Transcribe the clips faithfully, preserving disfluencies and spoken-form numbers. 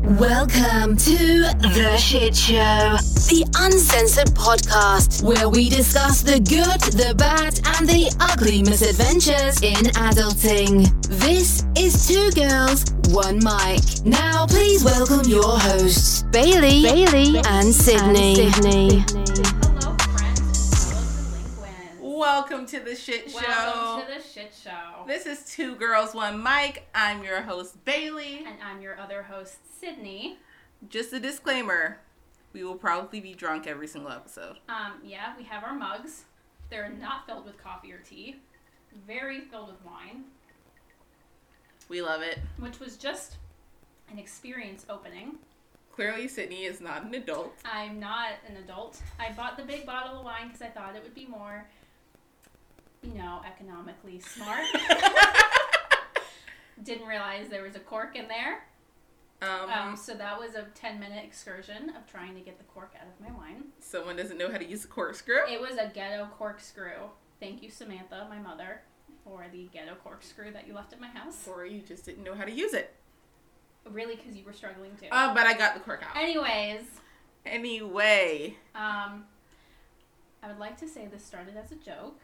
Welcome to The Shit Show, the uncensored podcast where we discuss the good, the bad, and the ugly misadventures in adulting. This is Two Girls, One Mic. Now please welcome your hosts, Bailey, Bailey, and Sydney. And Sydney. Hello, friends, fellow delinquents. Welcome to The Shit Show. Welcome to The Shit Show. This is Two Girls, One Mic. I'm your host, Bailey. And I'm your other host, Sydney. Just a disclaimer, we will probably be drunk every single episode. Um, yeah, we have our mugs. They're not filled with coffee or tea. Very filled with wine. We love it. Which was just an experience opening. Clearly, Sydney is not an adult. I'm not an adult. I bought the big bottle of wine because I thought it would be more, you know, economically smart. Didn't realize there was a cork in there. Um, Um, so that was a ten minute excursion of trying to get the cork out of my wine. Someone doesn't know how to use a corkscrew. It was a ghetto corkscrew. Thank you, Samantha, my mother, for the ghetto corkscrew that you left at my house. Or you just didn't know how to use it. Really, because you were struggling too. Uh, but I got the cork out. Anyways, Anyway. um, I would like to say this started as a joke.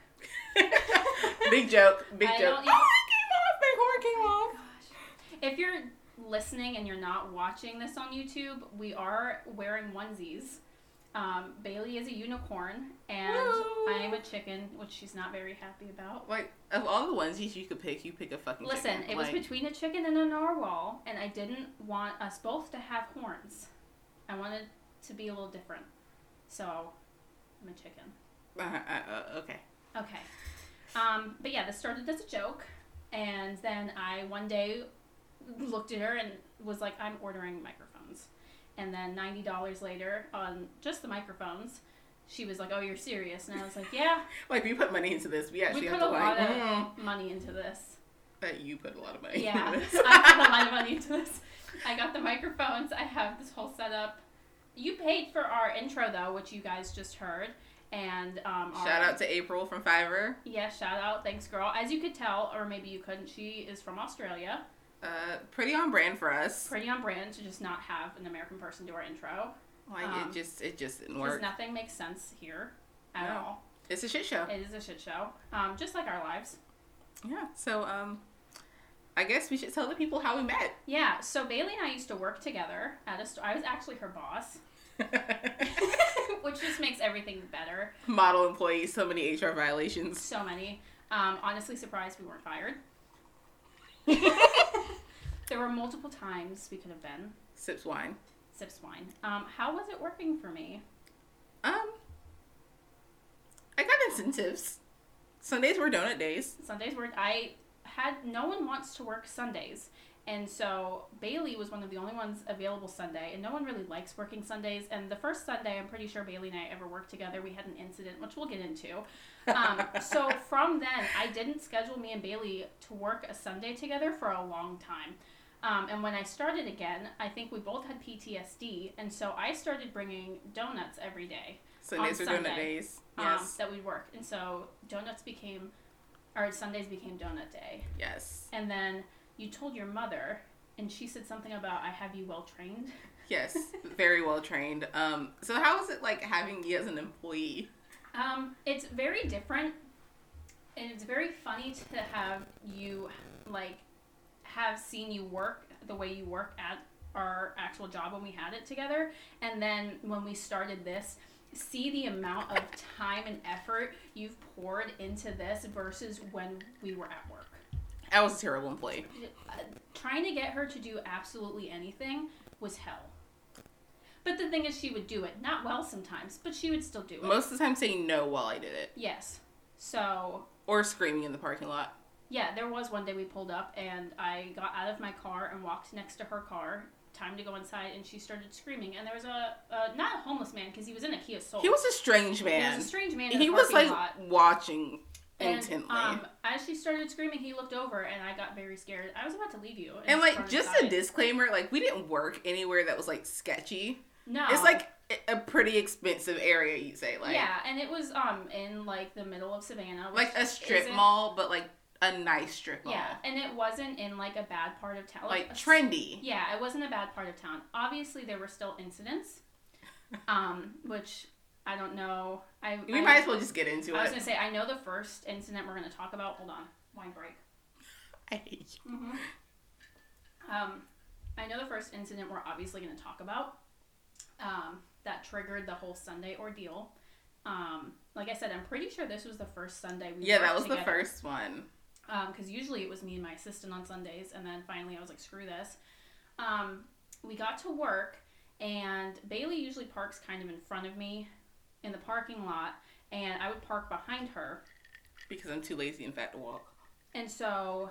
Big joke. Big I joke. don't Oh, it came off. My horn came off. Gosh. If you're listening and you're not watching this on YouTube, we are wearing onesies. Um, Bailey is a unicorn, and Woo. I am a chicken, which she's not very happy about. Like, of all the onesies you could pick, you pick a fucking Listen, chicken. it was Like, between a chicken and a narwhal, and I didn't want us both to have horns. I wanted to be a little different. So, I'm a chicken. Uh, uh, uh, okay. Okay. Um, but yeah, this started as a joke, and then I one day looked at her and was like, I'm ordering microphones. And then ninety dollars later on just the microphones, she was like, oh, you're serious? And I was like, yeah. Like, we put money into this. We actually We have put to a like, lot mm, of money into this. that you put a lot of money Yeah, into this. I put a lot of money into this. I got the microphones. I have this whole setup. You paid for our intro, though, which you guys just heard. And um, our, Shout out to April from Fiverr. Yeah, shout out. Thanks, girl. As you could tell, or maybe you couldn't, she is from Australia. Uh, pretty on brand for us. Pretty on brand to just not have an American person do our intro. Like, um, it just it just didn't Because work. nothing makes sense here at No. all. It's a shit show. It is a shit show. Um, just like our lives. Yeah, so, um, I guess we should tell the people how we met. Yeah, so Bailey and I used to work together at a store. I was actually her boss. Which just makes everything better. Model employees, so many H R violations. So many. Um, honestly surprised we weren't fired. There were multiple times we could have been. Sips wine. Sips wine. Um, how was it working for me? Um, I got incentives. Sundays were donut days. Sundays were, I had, no one wants to work Sundays. And so Bailey was one of the only ones available Sunday, and no one really likes working Sundays. And the first Sunday, I'm pretty sure Bailey and I ever worked together, we had an incident, which we'll get into. Um, so from then, I didn't schedule me and Bailey to work a Sunday together for a long time. Um, and when I started again, I think we both had P T S D, and so I started bringing donuts every day. Sundays on were donut Sunday, days. Um, Yes. that we'd work. And so donuts became, or Sundays became donut day. Yes. And then you told your mother, and she said something about, I have you well trained. Yes. Very well trained. Um, so how was it like having you as an employee? Um, it's very different, and it's very funny to have you, like, have seen you work the way you work at our actual job when we had it together, and then when we started this, see the amount of time and effort you've poured into this versus when we were at work. I was a terrible employee. Uh, trying to get her to do absolutely anything was hell. But the thing is, she would do it. Not well sometimes, but she would still do it. Most of the time saying no while I did it. Yes. So, Or screaming in the parking lot. yeah, there was one day we pulled up, and I got out of my car and walked next to her car. Time to go inside, and she started screaming. And there was a, a not a homeless man, because he was in a Kia Soul. He was a strange man. He was a strange man in He the was parking like lot. watching And, intently. um, as she started screaming, he looked over, and I got very scared. I was about to leave you. And, like, run just inside. a disclaimer, like, we didn't work anywhere that was, like, sketchy. No. It's, like, a pretty expensive area, you'd say. Like, yeah, and it was um in, like, the middle of Savannah. Which like a strip isn't- mall, but, like, a nice strip mall. Yeah, and it wasn't in, like, a bad part of town. Like, like trendy. Yeah, it wasn't a bad part of town. Obviously, there were still incidents, um, which I don't know. I We I, might as well just get into I it. I was going to say, I know the first incident we're going to talk about. Hold on. Wine break. I hate you. Mm-hmm. Um, I know the first incident we're obviously going to talk about um, that triggered the whole Sunday ordeal. Um, like I said, I'm pretty sure this was the first Sunday we Yeah, worked that was together. the first one. Because um, usually it was me and my assistant on Sundays, and then finally I was like, screw this. Um, we got to work, and Bailey usually parks kind of in front of me in the parking lot, and I would park behind her. Because I'm too lazy, in fact, to walk. And so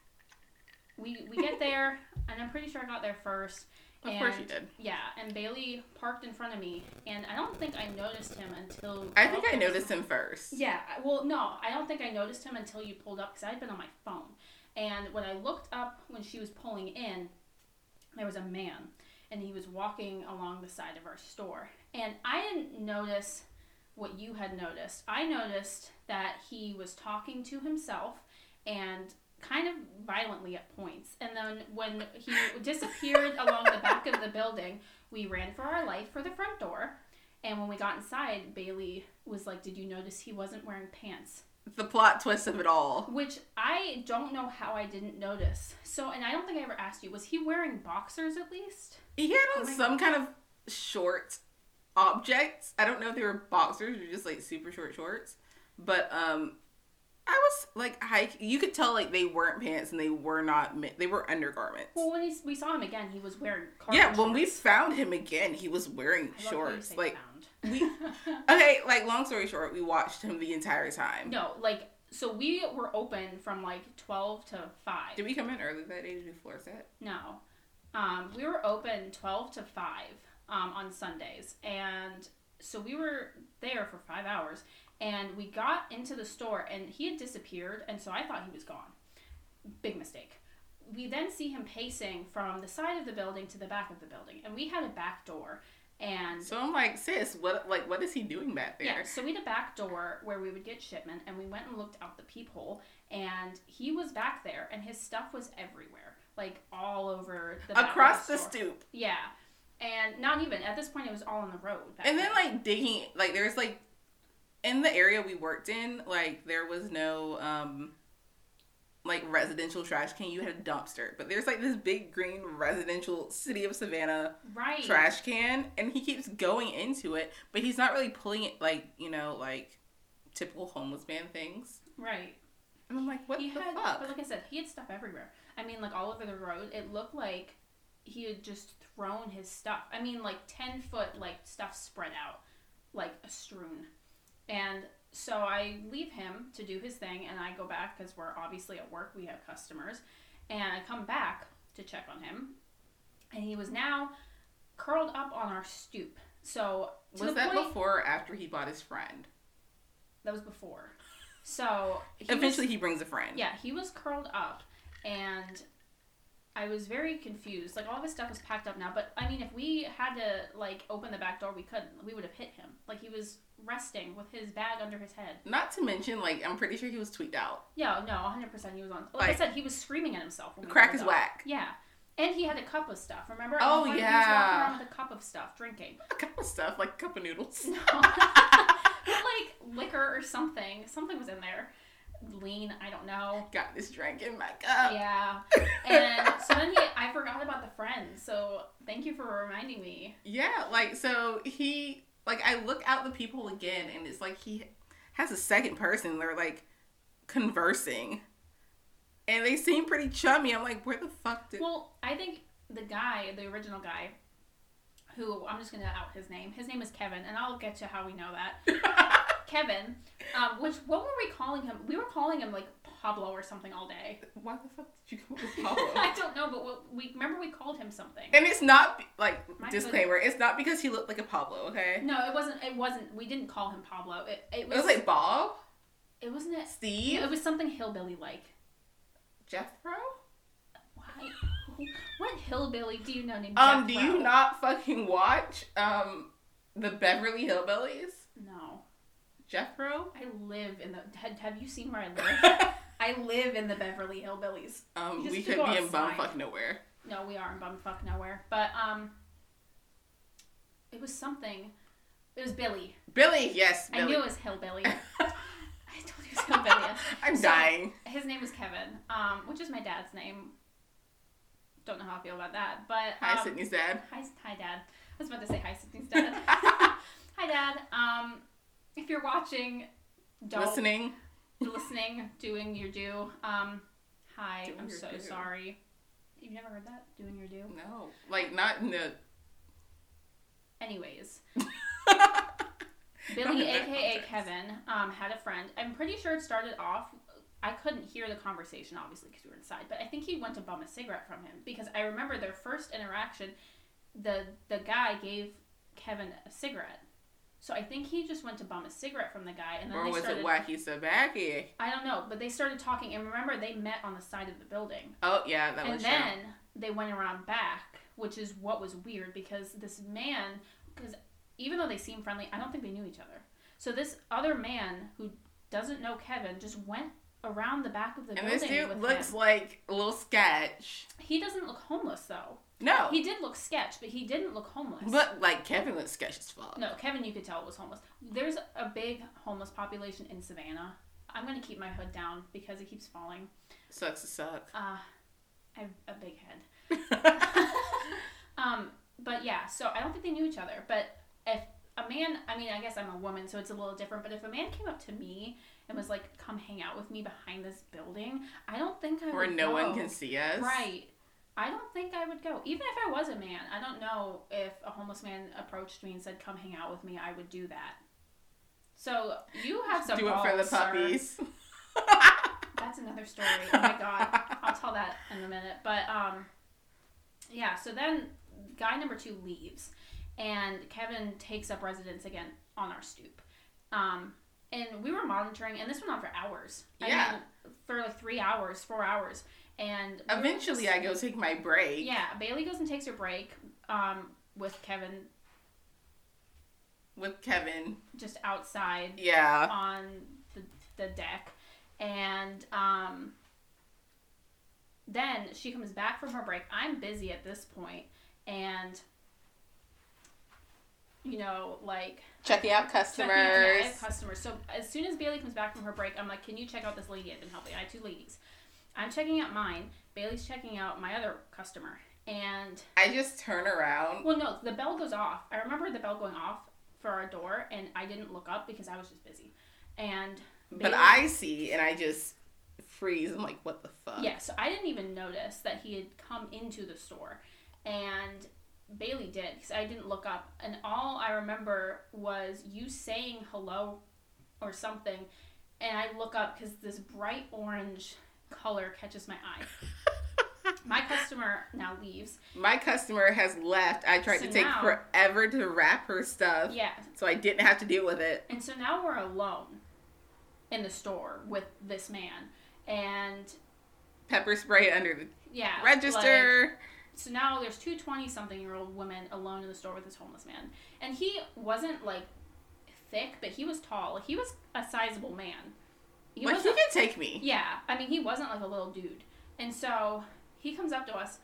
we we get there, and I'm pretty sure I got there first. Of and, course you did. Yeah, and Bailey parked in front of me, and I don't think I noticed him until... I think I noticed him first. Yeah, well, no, I don't think I noticed him until you pulled up, because I had been on my phone. And when I looked up when she was pulling in, there was a man, and he was walking along the side of our store. And I didn't notice what you had noticed. I noticed that he was talking to himself, and kind of violently at points. And then when he disappeared along the back of the building, we ran for our life for the front door. And when we got inside, Bailey was like, did you notice he wasn't wearing pants? The plot twist of it all. Which I don't know how I didn't notice. So, and I don't think I ever asked you, was he wearing boxers at least? He had on Oh my some God. kind of short objects. I don't know if they were boxers or just like super short shorts. But um I was like hike you could tell like they weren't pants and they were not they were undergarments. Well, when he, we saw him again, he was wearing cargo Yeah, when shorts. we found him again, he was wearing I love how you shorts. say Like found. we Okay, like long story short, we watched him the entire time. No, like, so we were open from like twelve to five. Did we come in early that day to do floor set? No. Um, we were open twelve to five um, on Sundays. And so we were there for five hours. And we got into the store, and he had disappeared, and so I thought he was gone. Big mistake. We then see him pacing from the side of the building to the back of the building. And we had a back door. And So I'm like, sis, what like what is he doing back there? yeah, so we had a back door where we would get shipment, and we went and looked out the peephole, and he was back there, and his stuff was everywhere, like all over the back Across of the, the store. stoop. Yeah, and not even at this point, it was all on the road. Back And then there. like digging, like there's like in the area we worked in, like there was no um like residential trash can. You had a dumpster, but there's like this big green residential City of Savannah right trash can, and he keeps going into it, but he's not really pulling it like, you know, like typical homeless man things. right. And I'm like, what He the had, fuck? but like I said, he had stuff everywhere. I mean, like all over the road. It looked like he had just thrown his stuff. I mean, like ten foot like stuff spread out, like a strewn. And so I leave him to do his thing, and I go back because we're obviously at work. We have customers, and I come back to check on him, and he was now curled up on our stoop. So to Was the that point, before or after he bought his friend? that was before. So he Eventually was, he brings a friend. yeah, he was curled up, and I was very confused. Like all of his stuff was packed up now, but I mean, if we had to like open the back door, we couldn't. We would have hit him. Like he was resting with his bag under his head. Not to mention, like, I'm pretty sure he was tweaked out. Yeah, no, one hundred percent he was on. Like, Like, I said, he was screaming at himself. When we crack pulled is up. whack. Yeah. And he had a cup of stuff, remember? Oh, At one point, yeah. He was walking around with a cup of stuff, drinking. A couple of stuff, like a cup of noodles. No. But like liquor or something. Something was in there. Lean, I don't know. Got this drink in my cup. Yeah. And so then he, I forgot about the friends, so thank you for reminding me. Yeah, like, so he, like, I look out the people again, and it's like he has a second person. They're, like, conversing. And they seem pretty chummy. I'm like, where the fuck did... Well, I think the guy, the original guy, who, I'm just going to out his name. His name is Kevin, and I'll get to how we know that. Kevin, um, which, what were we calling him? We were calling him, like, Pablo or something all day. Why the fuck did you come up with Pablo? I don't know, but what, we remember we called him something. And it's not, like, My disclaimer, it's not because he looked like a Pablo, okay? No, it wasn't, it wasn't, we didn't call him Pablo. It, it It was, was like Bob? it wasn't it, Steve? it was something hillbilly-like. Jethro? Why? What hillbilly do you know named Um, do Jethro? you not fucking watch, um, the Beverly Hillbillies? No. Jethro? I live in the, have, have you seen where I live? I live in the Beverly Hillbillies. Um, Just we to could go be in outside. bumfuck nowhere. No, we are in bumfuck nowhere. But, um, it was something. It was Billy. Billy, yes, Billy. I knew it was Hillbilly. I told you it was Hillbilly. I'm So, dying. His name was Kevin, um, which is my dad's name. Don't know how I feel about that, but... Hi, um, Sydney's dad. Hi, hi, Dad. I was about to say hi, Sydney's dad. Hi, Dad. Um, if you're watching, don't... Listening. Listening, doing your due. Um, hi, Doing I'm your so due. sorry. You've never heard that? Doing your due? No. Like, not in the... Anyways. Not Billy, in that a k a. context. Kevin, um, had a friend. I'm pretty sure it started off... I couldn't hear the conversation, obviously, because we were inside. But I think he went to bum a cigarette from him. Because I remember their first interaction, the the guy gave Kevin a cigarette. So I think he just went to bum a cigarette from the guy. And then Or they was started, it wacky sabacky? I don't know. But they started talking. And remember, they met on the side of the building. Oh, yeah, that And was then they went around back, which is what was weird. Because this man... Because even though they seemed friendly, I don't think they knew each other. So this other man who doesn't know Kevin just went around the back of the And building this dude with looks him. like a little sketch. He doesn't look homeless though. No. He did look sketch, but he didn't look homeless. But, like, Kevin looks sketch as fuck. No, Kevin, you could tell was homeless. There's a big homeless population in Savannah. I'm going to keep my hood down because it keeps falling. Sucks to suck. Uh, I have a big head. um, but yeah, so I don't think they knew each other. But if a man, I mean, I guess I'm a woman, so it's a little different. But if a man came up to me and was like, come hang out with me behind this building, I don't think I Where would no go. one can see us. Right. I don't think I would go. Even if I was a man, I don't know if a homeless man approached me and said, come hang out with me, I would do that. So, you have some Do it balls, for the sir. puppies. That's another story. Oh my god. I'll tell that in a minute. But, um, yeah, so then guy number two leaves. And Kevin takes up residence again on our stoop. Um, and we were monitoring, and this went on for hours. I Yeah. mean, for like three hours, four hours. And we were Eventually, just- I go take my break. Yeah, Bailey goes and takes her break um, with Kevin With Kevin. just outside Yeah. on the, the deck. And um, then she comes back from her break. I'm busy at this point, and you know, like Checking out customers. checking out- yeah, I have customers. So as soon as Bailey comes back from her break, I'm like, can you check out this lady I've been helping? I have two ladies. I'm checking out mine. Bailey's checking out my other customer. And I just turn around. well, no, the bell goes off. I remember the bell going off for our door, and I didn't look up because I was just busy. And But Bailey- I see, and I just freeze. I'm like, what the fuck? yeah, so I didn't even notice that he had come into the store, and Bailey did because I didn't look up, and all I remember was you saying hello or something, and I look up because this bright orange color catches my eye. My customer now leaves. My customer has left. I tried So to take now- forever to wrap her stuff. Yeah, So I didn't have to deal with it. and so now we're alone in the store with this man, and Pepper spray under the yeah, register. like, so now there's two twenty-something-year-old women alone in the store with this homeless man. And he wasn't, like, thick, but he was tall. Like, he was a sizable man. He like, he wasn't, can take me. yeah, I mean, he wasn't, like, a little dude. And so he comes up to us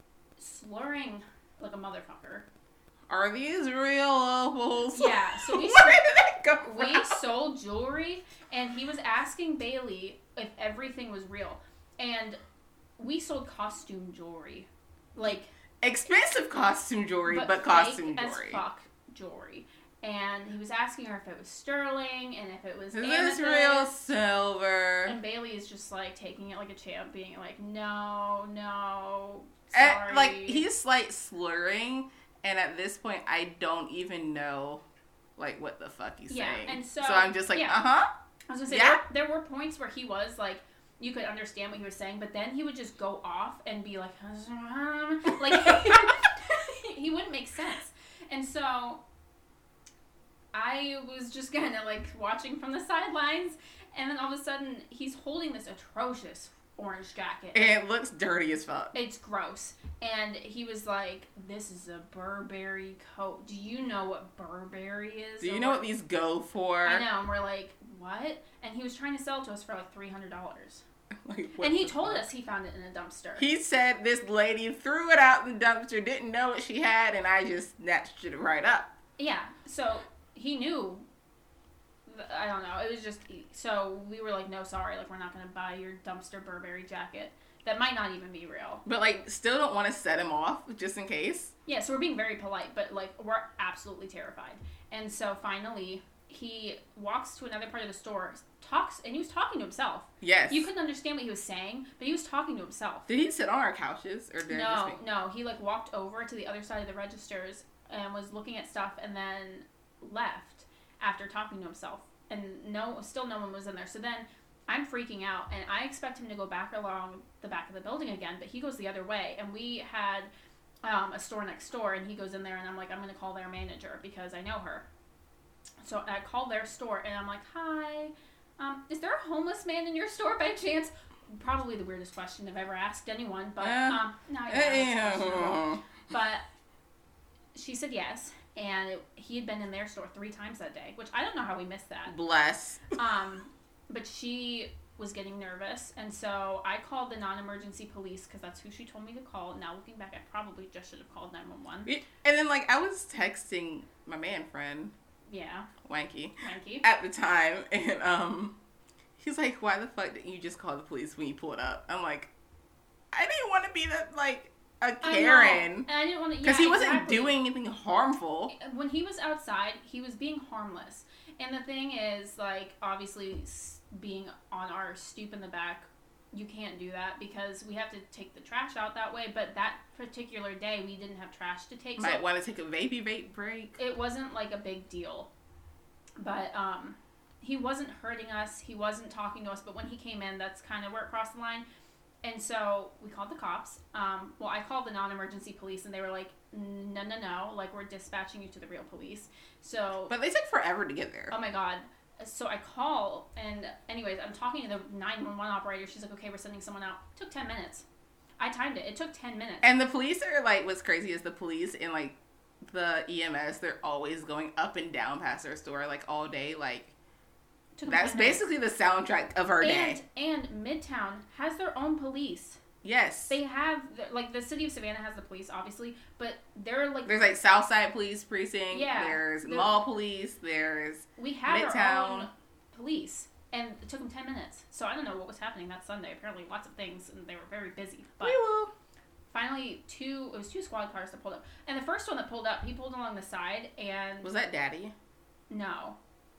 slurring like a motherfucker. Are these real opals? Yeah, so we Where sold, did that go from? we sold jewelry, and he was asking Bailey if everything was real. And we sold costume jewelry. Like, Expensive costume jewelry, but, but costume fake jewelry. as fuck jewelry. And he was asking her if it was sterling and if it was Is amethyst. this real silver? And Bailey is just like taking it like a champ, being like, no, no, And, sorry. like, he's like slurring, and at this point, I don't even know, like, what the fuck he's Yeah, saying. and so- I'm just like, yeah. uh huh. I was gonna say, Yeah. there, there were points where he was like, you could understand what he was saying, but then he would just go off and be like, like, he wouldn't make sense. And so I was just kind of like watching from the sidelines, and then all of a sudden he's holding this atrocious orange jacket. And it looks dirty as fuck. It's gross. And he was like, this is a Burberry coat. Do you know what Burberry is? Do you Or know what these go for? I know. And we're like, what? And he was trying to sell it to us for like three hundred dollars. Like, and he told fuck? us he found it in a dumpster. He said this lady threw it out in the dumpster, didn't know what she had, and I just snatched it right up. Yeah, so he knew. I don't know. It was just, so we were like, no, sorry, like, we're not going to buy your dumpster Burberry jacket. That might not even be real. But, like, still don't want to set him off, just in case. Yeah, so we're being very polite, but, like, we're absolutely terrified. And so, finally, he walks to another part of the store, talks, and he was talking to himself. Yes. You couldn't understand what he was saying, but he was talking to himself. Did he sit on our couches? Or did no, I just make... no. He, like, walked over to the other side of the registers and was looking at stuff and then left after talking to himself. And no, still no one was in there. So then I'm freaking out, and I expect him to go back along the back of the building again, but he goes the other way. And we had um, a store next door, and he goes in there, and I'm like, I'm going to call their manager because I know her. So I call their store, and I'm like, hi, um, is there a homeless man in your store by chance? Probably the weirdest question I've ever asked anyone, but uh, um, no, yeah, uh, but she said yes. And it, he had been in their store three times that day, which I don't know how we missed that. Bless. Um, but she was getting nervous, and so I called the non-emergency police because that's who she told me to call. Now looking back, I probably just should have called nine one one. And then, like, I was texting my man friend. Yeah. Wanky. Wanky. At the time, and um, he's like, "Why the fuck didn't you just call the police when you pulled up?" I'm like, I didn't want to be the like. A Karen. I, I didn't want to, because yeah, he wasn't exactly. doing anything harmful. When he was outside, he was being harmless. And the thing is, like, obviously, being on our stoop in the back, you can't do that because we have to take the trash out that way. But that particular day, we didn't have trash to take. Might so want to take a vapey vape break. It wasn't like a big deal, but um, he wasn't hurting us. He wasn't talking to us. But when he came in, that's kind of where it crossed the line. And so we called the cops. Um, well, I called the non-emergency police, and they were like, no, no, no. Like, we're dispatching you to the real police. So, but they took forever to get there. Oh, my God. So I call, and anyways, I'm talking to the nine one one operator. She's like, okay, we're sending someone out. It took ten minutes. I timed it. It took ten minutes. And the police are, like, what's crazy is the police and, like, the E M S, they're always going up and down past our store, like, all day, like... That's basically the soundtrack of our and, day. And Midtown has their own police. Yes. They have, like, the city of Savannah has the police, obviously, but they're, like... There's, like, Southside Police Precinct. Yeah. There's Mall Police. There's We have Midtown. our own police, and it took them ten minutes. So I don't know what was happening that Sunday. Apparently lots of things, and they were very busy. But we will. Finally, two, it was two squad cars that pulled up. And the first one that pulled up, he pulled along the side, and... Was that Daddy? No.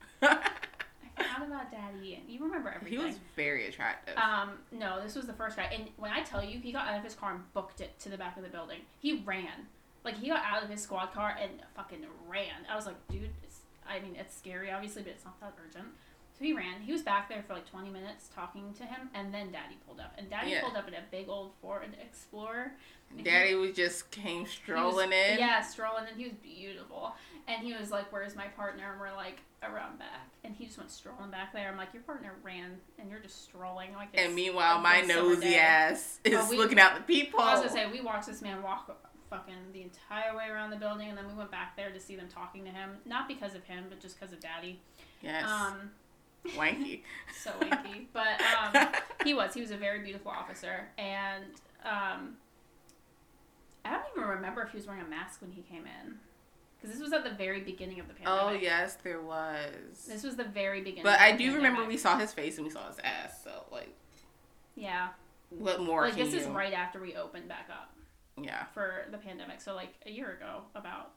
I forgot about Daddy. You remember everything. He was very attractive. Um, no, this was the first guy. And when I tell you, he got out of his car and booked it to the back of the building. He ran. Like, he got out of his squad car and fucking ran. I was like, dude, it's, I mean, it's scary, obviously, but it's not that urgent. So he ran. He was back there for like twenty minutes talking to him, and then Daddy pulled up. And Daddy yeah. pulled up in a big old Ford Explorer. Daddy was just came strolling was, in. Yeah, strolling in. He was beautiful. And he was like, where's my partner? And we're like, around back. And he just went strolling back there. I'm like, your partner ran, and you're just strolling. Like, it's and meanwhile, my nosy ass is oh, we, looking out the peephole. I was going to say, we watched this man walk fucking the entire way around the building, and then we went back there to see them talking to him. Not because of him, but just because of Daddy. Yes. Um... Wanky. So wanky. But um, he was. He was a very beautiful officer. And um, I don't even remember if he was wearing a mask when he came in. Because this was at the very beginning of the pandemic. Oh, yes, there was. This was the very beginning But of the I do pandemic. remember we saw his face and we saw his ass. So, like... Yeah. What more Like, can this you... is right after we opened back up. Yeah. For the pandemic. So, like, a year ago, about.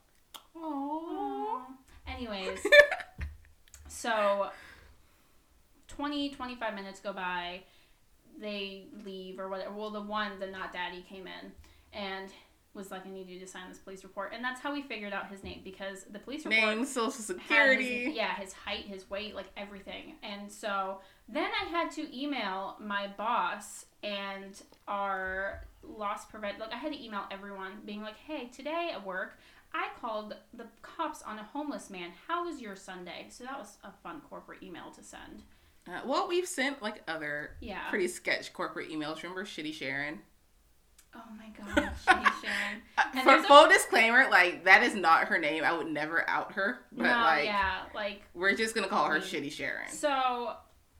Aww. Anyways. So... twenty, twenty-five minutes go by, they leave or whatever. Well, the one, the not Daddy, came in and was like, I need you to sign this police report. And that's how we figured out his name, because the police report... Name, social security. His, yeah, his height, his weight, like everything. And so then I had to email my boss and our loss prevent... Like, I had to email everyone being like, hey, today at work... I called the cops on a homeless man. How was your Sunday? So that was a fun corporate email to send. Uh, well, we've sent, like, other yeah. pretty sketch corporate emails. Remember Shitty Sharon? Oh, my God. Shitty Sharon. And For full a... disclaimer, like, that is not her name. I would never out her. But, no, like, yeah, like... we're just going to call her Shitty Sharon. So,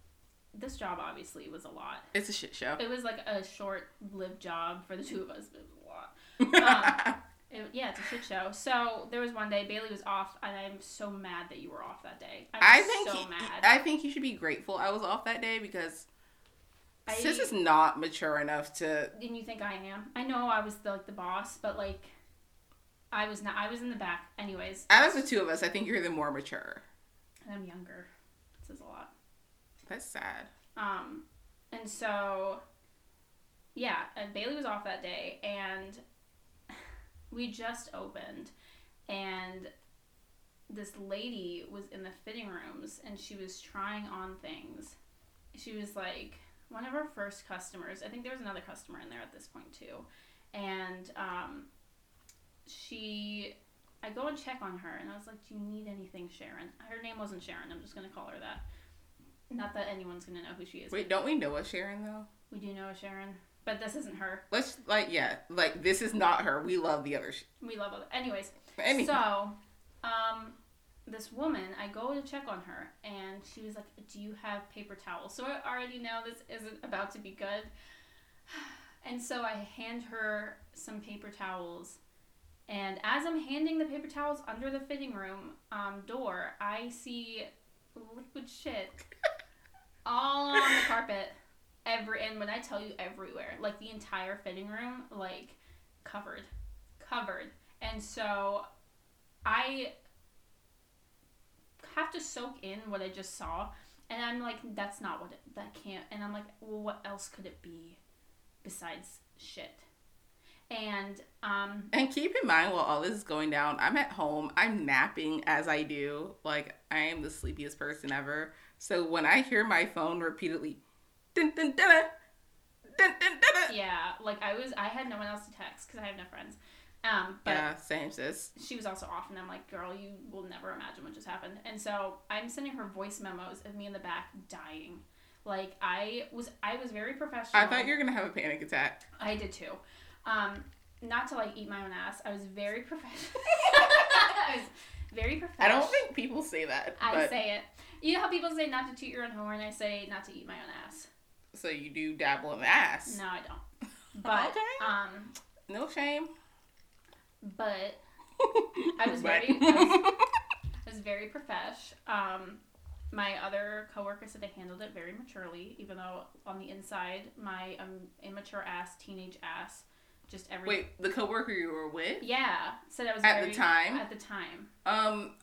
this job obviously was a lot. It's a shit show. It was like a short-lived job for the two of us, but it was a lot. Um, it, yeah, it's a shit show. So there was one day Bailey was off, and I'm so mad that you were off that day. I'm I think so he, mad. I think you should be grateful I was off that day because I, Sis is not mature enough to. And you think I am? I know I was the, like the boss, but like I was not. I was in the back, anyways. Out of the two of us, I think you're the more mature. And I'm younger. It says a lot. That's sad. Um, and so, yeah, and Bailey was off that day, and we just opened, and this lady was in the fitting rooms, and she was trying on things. She was like one of our first customers. I think there was another customer in there at this point too, and um, she. I go and check on her, and I was like, do you need anything, Sharon? Her name wasn't Sharon. I'm just going to call her that. Not that anyone's going to know who she is. Wait, don't we know a Sharon, though? We do know a Sharon, but this isn't her. Let's, like, yeah, like, this is not her. We love the other. Sh- we love other. Anyways, Anyway. so, um, this woman, I go to check on her, and she was like, do you have paper towels? So I already know this isn't about to be good. And so I hand her some paper towels. And as I'm handing the paper towels under the fitting room um, door, I see liquid shit all on the carpet. Every and when I tell you everywhere, like the entire fitting room, like covered, covered. And so I have to soak in what I just saw, and I'm like, that's not what it. That can't. And I'm like, well, what else could it be besides shit? And um and keep in mind while all this is going down, I'm at home, I'm napping as I do, like I am the sleepiest person ever. So when I hear my phone repeatedly dun, dun, dun, dun, dun, dun, yeah, like I was I had no one else to text because I have no friends, um but yeah, same sis. She was also off, and I'm like, girl, you will never imagine what just happened. And so I'm sending her voice memos of me in the back dying. Like I was I was very professional. I thought you were gonna have a panic attack. I did too. Um, not to like eat my own ass. I was very professional. I was very professional. I don't think people say that. I but... say it. You know how people say not to toot your own horn? I say not to eat my own ass. So you do dabble in the ass. No, I don't. But okay. um, no shame. But I was very, I was, I was very profesh. Um, my other coworker said I handled it very maturely, even though on the inside, my um, immature ass, teenage ass. Just every Wait, the coworker you were with? Yeah, said I was at very, the time. At the time, um,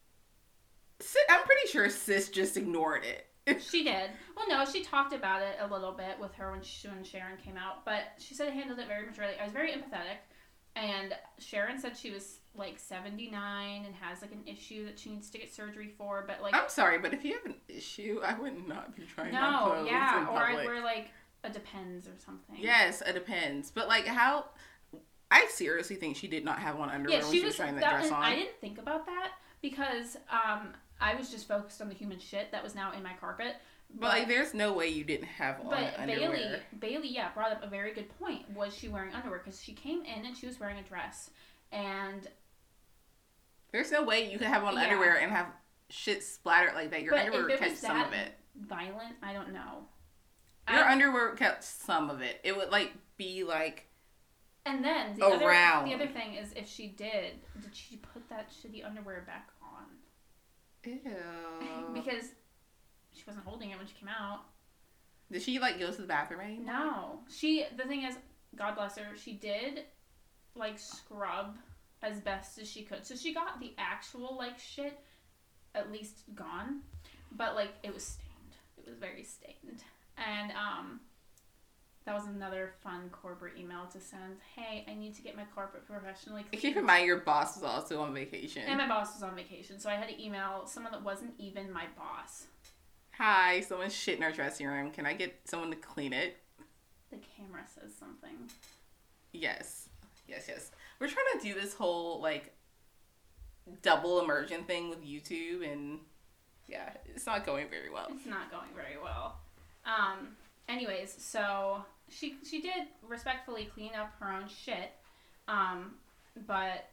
I'm pretty sure Sis just ignored it. She did. Well, no, she talked about it a little bit with her when she, when Sharon came out, but she said I handled it very maturely. I was very empathetic, and Sharon said she was like seventy-nine and has like an issue that she needs to get surgery for. But like, I'm sorry, but if you have an issue, I would not be trying no, on clothes yeah, in or public. I'd wear like a Depends or something. Yes, it depends. But like how I seriously think she did not have on underwear yeah, when she she was, was trying that, that, dress on. I didn't think about that because um, I was just focused on the human shit that was now in my carpet. But, But like, there's no way you didn't have on But underwear. Bailey, Bailey, yeah, brought up a very good point. Was she wearing underwear? Because she came in and she was wearing a dress, and there's no way you could have on Yeah. underwear and have shit splattered like that. Your but underwear if would it catch was some that of it. violent, I don't know. Your I, underwear would catch some of it. It would like be like. and then the around. other the other thing is if she did, did she put that shitty underwear back on? Ew. Because she wasn't holding it when she came out. Did she like go to the bathroom anymore? No, she. The thing is, God bless her, she did like scrub as best as she could. So she got the actual like shit at least gone, but like it was stained. It was very stained, and um, that was another fun corporate email to send. Hey, I need to get my carpet professionally cleaned. Keep in mind your boss was also on vacation. And my boss was on vacation, so I had to email someone that wasn't even my boss. Hi, someone's shit in our dressing room. Can I get someone to clean it? The camera says something. Yes. Yes, yes. We're trying to do this whole, like, double immersion thing with YouTube, and, yeah, it's not going very well. It's not going very well. Um, anyways, so she she did respectfully clean up her own shit, um, but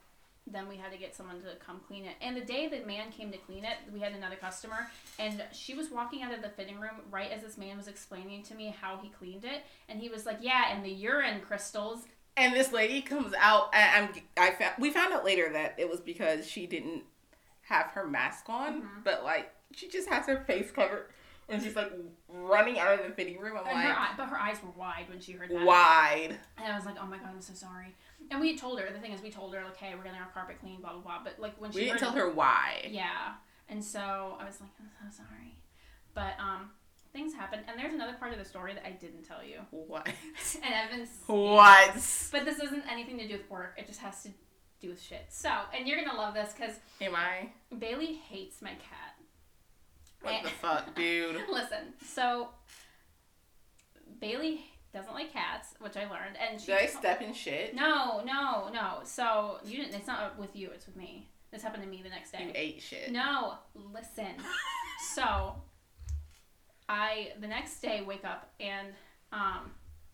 then we had to get someone to come clean it. And the day the man came to clean it, we had another customer, and she was walking out of the fitting room right as this man was explaining to me how he cleaned it, and he was like, yeah, and the urine crystals. And this lady comes out, and I'm, I found, we found out later that it was because she didn't have her mask on, mm-hmm. but, like, she just has her face covered, and she's, like, running out of the fitting room. I'm and like... Her eye, but her eyes were wide when she heard that. Wide. And I was like, oh my god, I'm so sorry. And we told her, the thing is, we told her, like, hey, we're getting our carpet clean, blah, blah, blah. But, like, when she We didn't heard tell it, her why. Yeah. And so I was like, I'm so sorry. But, um, things happened. And there's another part of the story that I didn't tell you. What? And I've been... What? But this isn't anything to do with work. It just has to do with shit. So, and you're gonna love this, because... Am I? Bailey hates my cat. What and, the fuck, dude? Listen, so... Bailey... doesn't like cats, which I learned, and she... Did I step in shit? No, no, no. So, you didn't... It's not with you, it's with me. This happened to me the next day. You ate shit. No, listen. So, I, the next day, wake up, and, um...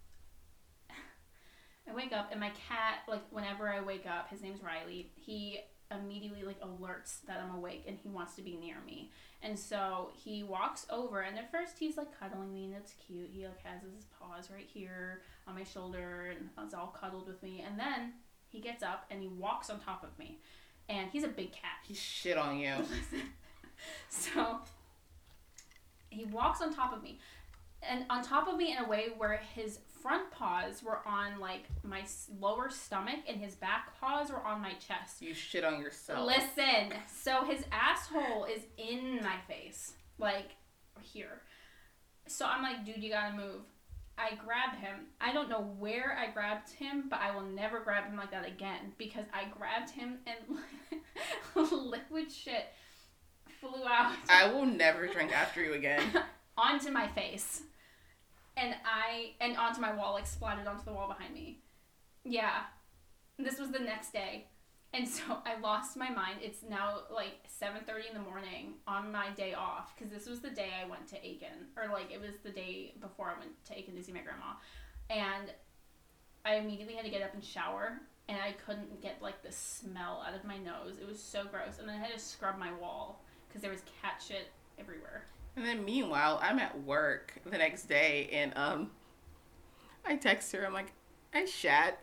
I wake up, and my cat, like, whenever I wake up, his name's Riley, he immediately, like, alerts that I'm awake, and he wants to be near me. And so he walks over, and at first he's like cuddling me, and it's cute. He like has his paws right here on my shoulder, and is all cuddled with me. And then he gets up and he walks on top of me, and he's a big cat. He shit on you. So he walks on top of me, and on top of me in a way where his front paws were on like my lower stomach, and his back paws were on my chest. You shit on yourself. Listen, so his asshole is in my face, like here. So I'm like, dude, you gotta move. I grab him. I don't know where I grabbed him, but I will never grab him like that again, because I grabbed him and liquid shit flew out. I will never drink after you again. Onto my face. And I, and onto my wall, like, splattered onto the wall behind me. Yeah. This was the next day. And so I lost my mind. It's now, like, seven thirty in the morning on my day off. Because this was the day I went to Aiken. Or, like, it was the day before I went to Aiken to see my grandma. And I immediately had to get up and shower. And I couldn't get, like, the smell out of my nose. It was so gross. And then I had to scrub my wall. Because there was cat shit everywhere. And then meanwhile, I'm at work the next day, and um, I text her. I'm like, I shat.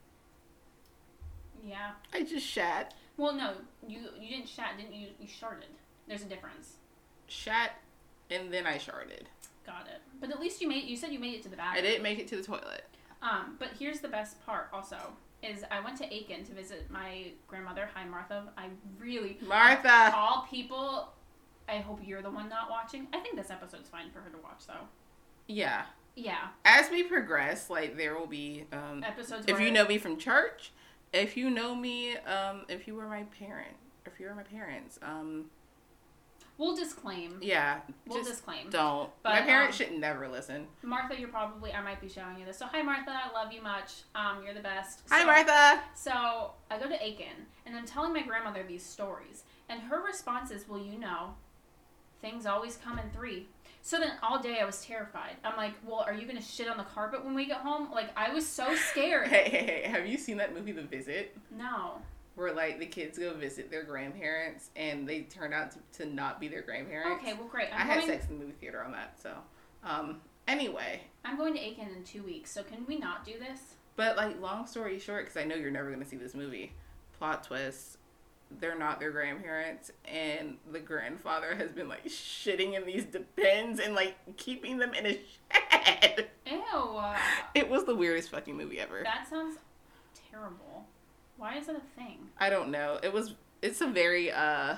Yeah. I just shat. Well, no, you you didn't shat, didn't you? You sharted. There's a difference. Shat, and then I sharted. Got it. But at least you made. You said you made it to the bathroom. I didn't make it to the toilet. Um, but here's the best part. Also, is I went to Aiken to visit my grandmother. Hi, Martha. I really Martha. All people. I hope you're the one not watching. I think this episode's fine for her to watch, though. Yeah. Yeah. As we progress, like, there will be um, episodes. If where... you know me from church, if you know me, um, if you were my parent, if you were my parents, um, we'll disclaim. Yeah. We'll just disclaim. Don't. But, my parents um, should never listen. Martha, you're probably. I might be showing you this. So hi, Martha. I love you much. Um, you're the best. Hi, so, Martha. So I go to Aiken, and I'm telling my grandmother these stories, and her response is, "Well, you know, things always come in three." So then all day I was terrified. I'm like, well, are you going to shit on the carpet when we get home? Like, I was so scared. Hey, hey, hey, have you seen that movie, The Visit? No. Where, like, the kids go visit their grandparents, and they turn out to, to not be their grandparents. Okay, well, great. I'm I going... had sex in the movie theater on that, so. Um, anyway. I'm going to Aiken in two weeks, so can we not do this? But, like, long story short, because I know you're never going to see this movie, plot twist, they're not their grandparents, and the grandfather has been, like, shitting in these depends and, like, keeping them in a shed. Ew. It was the weirdest fucking movie ever. That sounds terrible. Why is that a thing? I don't know. It was, it's a very, uh,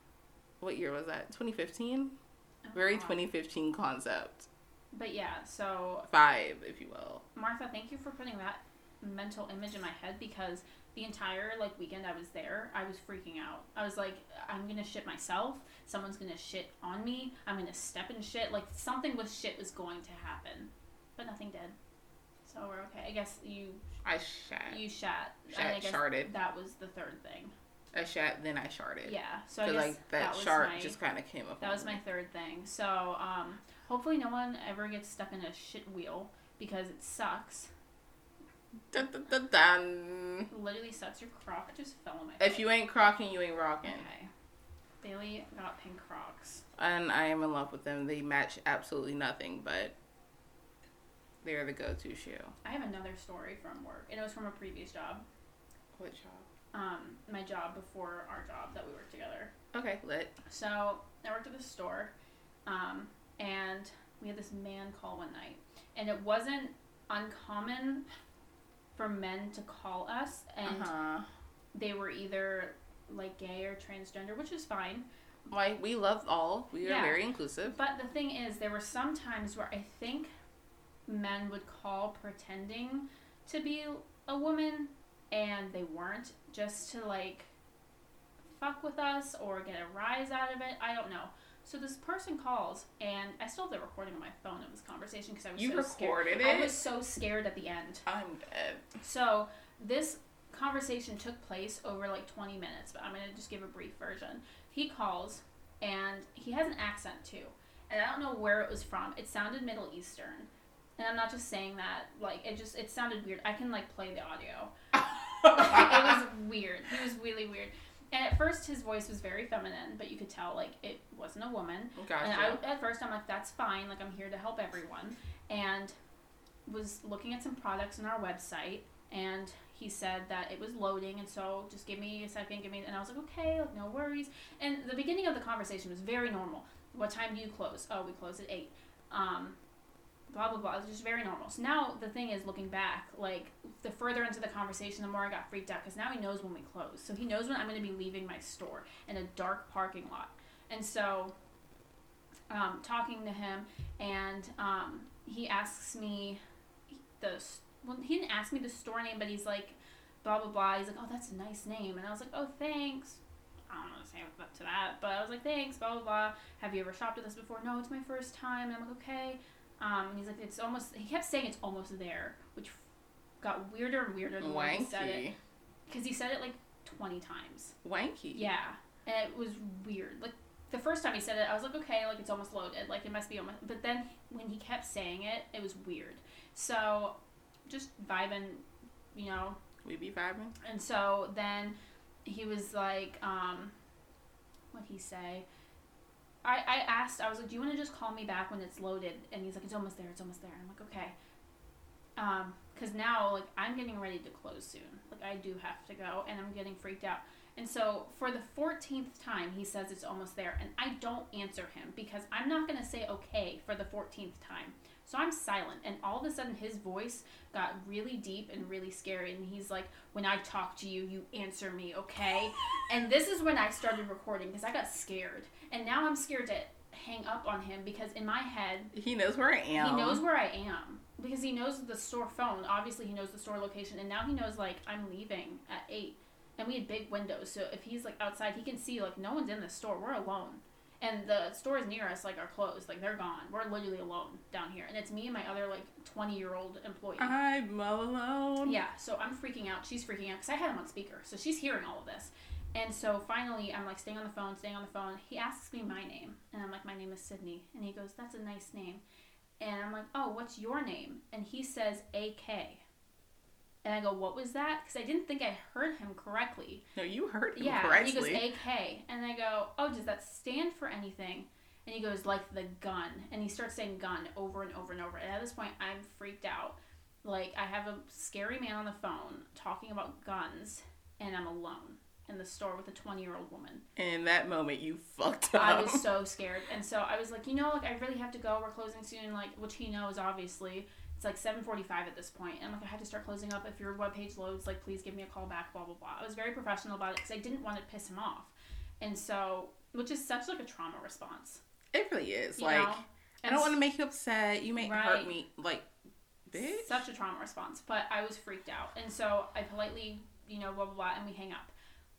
what year was that? twenty fifteen? Oh, very God. twenty fifteen concept. But yeah, so. Five, if you will. Martha, thank you for putting that mental image in my head, because the entire, like, weekend I was there, I was freaking out. I was like, I'm gonna shit myself. Someone's gonna shit on me. I'm gonna step in shit. Like, something with shit was going to happen. But nothing did. So we're okay. I guess you... I shat. You shat. Shat, I guess sharted. That was the third thing. I shat, then I sharted. Yeah. So I guess like, that, that shart was my, just kind of came up. That was my third thing. So, um, hopefully no one ever gets stuck in a shit wheel, because it sucks. Dun, dun, dun, dun. Literally sucks. Your Croc just fell on my If foot. you ain't crocking, you ain't rocking. Okay. Bailey got pink Crocs. And I am in love with them. They match absolutely nothing, but they're the go-to shoe. I have another story from work, and it was from a previous job. What job? Um, my job before our job that we worked together. Okay, lit. So I worked at this store, um, and we had this man call one night, and it wasn't uncommon for men to call us, and uh-huh. they were either like gay or transgender, which is fine. Like, we love all. We are Yeah. very inclusive. But the thing is, there were some times where I think men would call pretending to be a woman, and they weren't, just to like fuck with us or get a rise out of it. I don't know. So this person calls, and I still have the recording on my phone of this conversation because I was You so recorded scared. it? I was so scared at the end. I'm dead. So this conversation took place over like twenty minutes, but I'm going to just give a brief version. He calls, and he has an accent too. And I don't know where it was from. It sounded Middle Eastern. And I'm not just saying that, like, it just, it sounded weird. I can, like, play the audio. It was weird. He was really weird. And at first, his voice was very feminine, but you could tell, like, it wasn't a woman. Gotcha. And I, at first, I'm like, that's fine. Like, I'm here to help everyone. And was looking at some products on our website, and he said that it was loading, and so just give me a second, give me, and I was like, okay, like, no worries. And the beginning of the conversation was very normal. What time do you close? Oh, we close at eight. Um, blah, blah, blah. It was just very normal. So now the thing is, looking back, like, the further into the conversation, the more I got freaked out, because now he knows when we close. So he knows when I'm going to be leaving my store in a dark parking lot. And so, um, talking to him, and um, he asks me the, well, he didn't ask me the store name, but he's like, blah, blah, blah. He's like, oh, that's a nice name. And I was like, oh, thanks. I don't know what to say to that, but I was like, thanks, blah, blah, blah. Have you ever shopped with us before? No, it's my first time. And I'm like, okay. Um, and he's like, it's almost, he kept saying it's almost there, which got weirder and weirder the more he said it. Because he said it like twenty times. Wanky. Yeah. And it was weird. Like, the first time he said it, I was like, okay, like, it's almost loaded. Like, it must be almost, but then when he kept saying it, it was weird. So, just vibing, you know. We be vibing. And so then he was like, um, what'd he say? I, I asked, I was like, do you want to just call me back when it's loaded? And he's like, it's almost there, it's almost there. I'm like, okay. Um, because now, like, I'm getting ready to close soon. Like, I do have to go, and I'm getting freaked out. And so, for the fourteenth time, he says it's almost there, and I don't answer him, because I'm not going to say okay for the fourteenth time. So I'm silent, and all of a sudden, his voice got really deep and really scary, and he's like, when I talk to you, you answer me, okay? And this is when I started recording, because I got scared. And now I'm scared to hang up on him, because in my head... He knows where I am. He knows where I am. Because he knows the store phone. Obviously, he knows the store location. And now he knows, like, I'm leaving at eight. And we had big windows. So if he's, like, outside, he can see, like, no one's in the store. We're alone. And the stores near us, like, are closed. Like, they're gone. We're literally alone down here. And it's me and my other, like, twenty-year-old employee. I'm all alone. Yeah, so I'm freaking out. She's freaking out. Because I had him on speaker. So she's hearing all of this. And so finally, I'm, like, staying on the phone, staying on the phone. He asks me my name. And I'm like, my name is Sydney. And he goes, that's a nice name. And I'm like, oh, what's your name? And he says A K. And I go, what was that? Because I didn't think I heard him correctly. No, you heard him yeah, correctly. Yeah, he goes, A K. And I go, oh, does that stand for anything? And he goes, like the gun. And he starts saying gun over and over and over. And at this point, I'm freaked out. Like, I have a scary man on the phone talking about guns, and I'm alone in the store with a twenty-year-old woman. And in that moment, you fucked up. I was so scared. And so I was like, you know, like, I really have to go. We're closing soon, like, which he knows, obviously. It's like seven forty-five at this point. And I'm like, I have to start closing up. If your webpage loads, like, please give me a call back, blah, blah, blah. I was very professional about it because I didn't want to piss him off. And so, which is such, like, a trauma response. It really is. You like, know? I don't want to make you upset. You may right. hurt me. Like, bitch. Such a trauma response. But I was freaked out. And so I politely, you know, blah, blah, blah, and we hang up.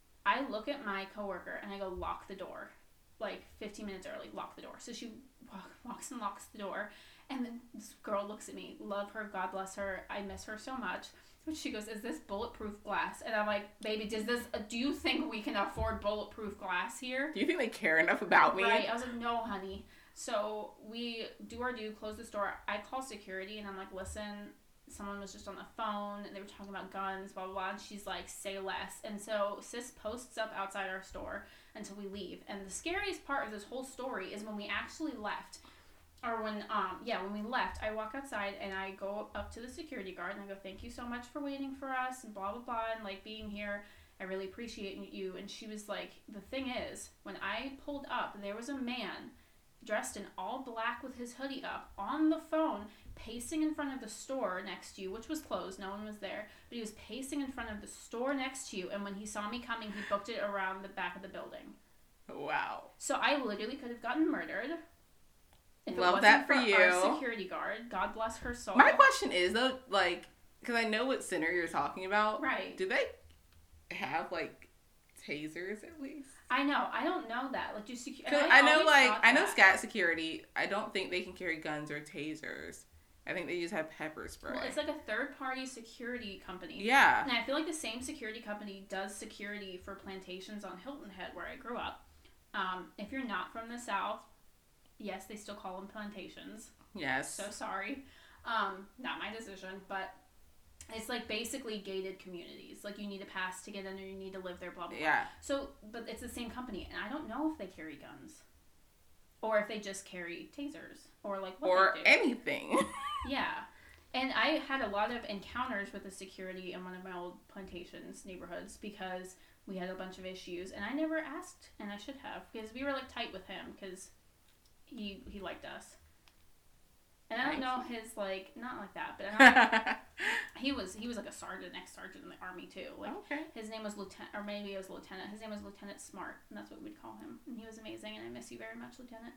I look at my coworker and I go, lock the door. Like, fifteen minutes early, lock the door. So she walk, walks and locks the door. And then this girl looks at me. Love her. God bless her. I miss her so much. But she goes, is this bulletproof glass? And I'm like, baby, does this, uh, do you think we can afford bulletproof glass here? Do you think they care enough about me? Right. I was like, no, honey. So we do our due, close the store. I call security and I'm like, listen, someone was just on the phone, and they were talking about guns, blah, blah, blah, and she's like, say less. And so sis posts up outside our store until we leave. And the scariest part of this whole story is when we actually left, or when, um, yeah, when we left, I walk outside, and I go up to the security guard, and I go, thank you so much for waiting for us, and blah, blah, blah, and, like, being here. I really appreciate you. And she was like, the thing is, when I pulled up, there was a man dressed in all black with his hoodie up on the phone, pacing in front of the store next to you, which was closed. No one was there. But he was pacing in front of the store next to you. And when he saw me coming, he booked it around the back of the building. Wow. So I literally could have gotten murdered. If Love it wasn't that for, for you. Our security guard. God bless her soul. My question is, though, like, because I know what center you're talking about. Right. Do they have, like, tasers at least? I know. I don't know that. Like, do security? I, I know, like, I know SCAT security. I don't think they can carry guns or tasers. I think they just have pepper spray. Well, it's like a third-party security company. Yeah. And I feel like the same security company does security for plantations on Hilton Head, where I grew up. Um, if you're not from the South, yes, they still call them plantations. Yes. So sorry. Um, not my decision, but it's like basically gated communities. Like, you need a pass to get in, or you need to live there, blah, blah, blah. Yeah. So, but it's the same company, and I don't know if they carry guns. Or if they just carry tasers. Or, like, what Or they do. anything. Yeah. And I had a lot of encounters with the security in one of my old plantations neighborhoods because we had a bunch of issues, and I never asked, and I should have, because we were, like, tight with him, because he, he liked us. And I don't know his, like, not like that, but I don't, he was, he was like a sergeant, ex-sergeant in the Army, too. Like, okay. His name was Lieutenant, or maybe it was Lieutenant. His name was Lieutenant Smart, and that's what we'd call him. And he was amazing, and I miss you very much, Lieutenant.